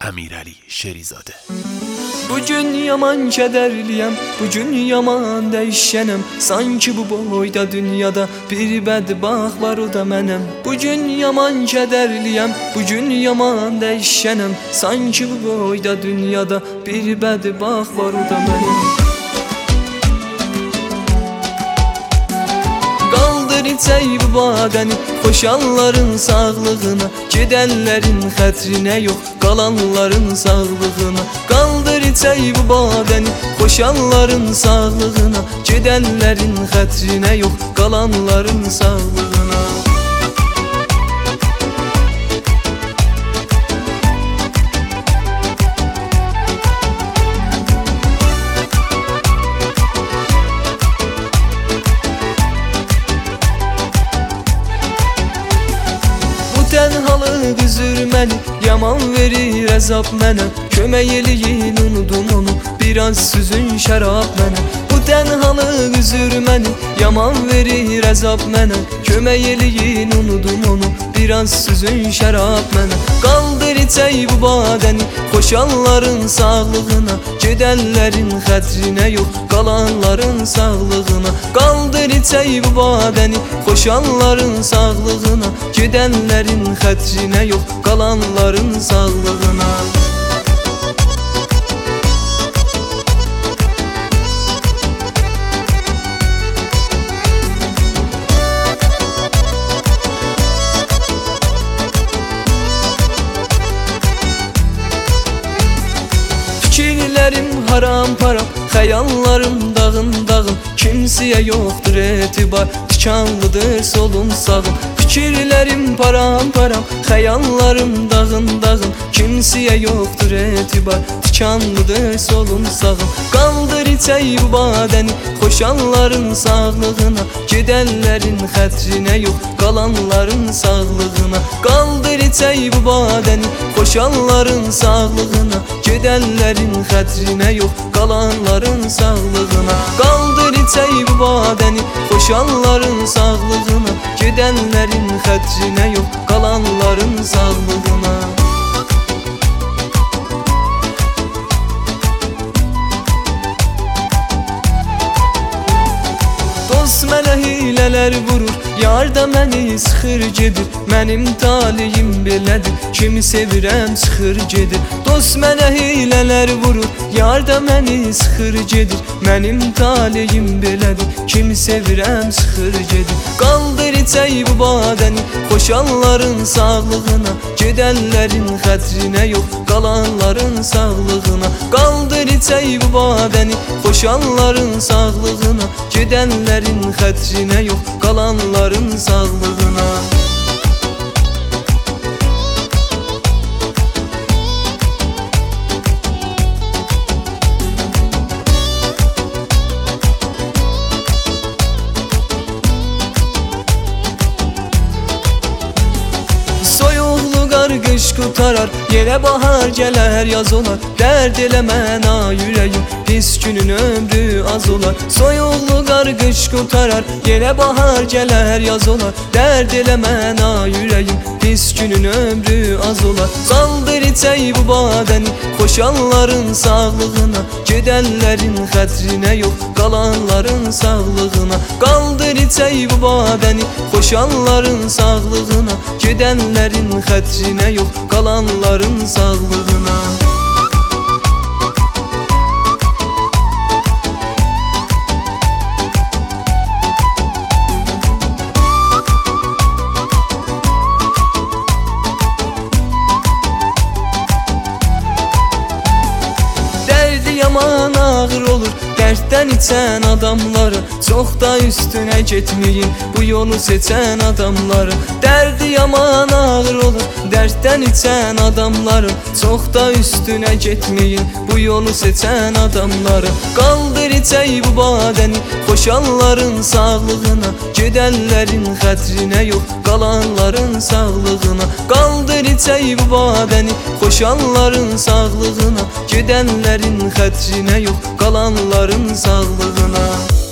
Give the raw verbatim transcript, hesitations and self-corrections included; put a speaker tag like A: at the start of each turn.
A: Əmirəli Şerizadə.
B: Bugün yaman kədərliyəm, bugün yaman dəyişənəm. Sanki bu boyda dünyada bir bədbaxt var, o da mənəm. Bugün yaman kədərliyəm, bugün yaman dəyişənəm. Sanki bu boyda dünyada bir bədbaxt var, o da mənəm. Qaldır içək bu badəni, xoşalların sağlığına, gedənlərin xətrinə yox, qalanların sağlığına. Qaldır içək bu badəni, xoşalların sağlığına, gedənlərin xətrinə yox, qalanların sağlığına. Tənhalıq üzür məni, yaman verir əzab mənə. Kömək eləyin, unudum onu, biraz süzün şərab mənə. Bu tənhalıq üzür məni, yaman verir əzab mənə. Kömək eləyin, unudum onu, biraz süzün şərab mənə. Qaldır içək bu badəni, xoşalların sağlığına, gedənlərin xətrinə yox, qalanların sağlığına. Qaldır içək bu badəni, xoşalların sağlığına, gedənlərin xətrinə yox, qalanların sağlığına. Fikirlərim haram param, xəyallarım dağın dağın. Kimsəyə yoxdur etibar, tikanlıdır solum sağım. Fikirlərim param param, xəyallarım dağın dağın. Kimsəyə yoxdur etibar, tikanlıdır solum sağım. Qaldır içək bu badəni, xoşalların sağlığına, gedənlərin xətrinə yox, qalanların sağlığına. Qaldır içək bu badəni, xoşalların sağlığına, gedənlərin xətrinə yox, qalanların sağlığına. Qaldır içək bu badəni, xoşalların sağlığına, gedənlərin xətrinə yox, qalanların sağlığına. Dost mənə hilələr vurur, yar da məni sıxır gedir. Mənim taliyim belədir, kimi sevirəm sıxır gedir. Dost mənə hilələr vurur, yar da məni sıxır gedir. Mənim taliyim belədir, kimi sevirəm sıxır gedir. Qaldır içək bu badəni, xoşalların sağlığına, gedənlərin xətrinə yox, qalanların sağlığına. Qaldır içək bu badəni, xoşalların sağlığına, gedənlərin xətrinə yox, qalanların sağlığına. Soyuqlu qar qış qutarar, yerə bahar gələr yaz olar. Dərd eləmən ay ürəyim, pis günün ömrü az olar. Soyuqlu qar qış qutarar, yerə bahar gələr yaz olar. Dərd eləmən ay ürəyim, pis günün ömrü az olar. Qaldır içək bu badəni, xoşalların sağlığına, gedənlərin xətrinə yox, qalanların sağlığına. Qaldır içək bu badəni, xoşalların sağlığına, gedənlərin xətrinə yox, qalanların sağlığına. Dərdi yaman ağır olur, dərddən içən adamları, çox da üstünə getməyin bu yolu seçən adamları. Dərdi yaman ağır olur, dərddən içən adamları, çox da üstünə getməyin bu yolu seçən adamları. Qaldır içək bu badəni, xoşalların sağlığına, gedənlərin xətrinə yox, qalanların sağlığına. Qaldır içək bu badəni, xoşalların sağlığına, gedənlərin xətrinə yox, qalanların sağlığına.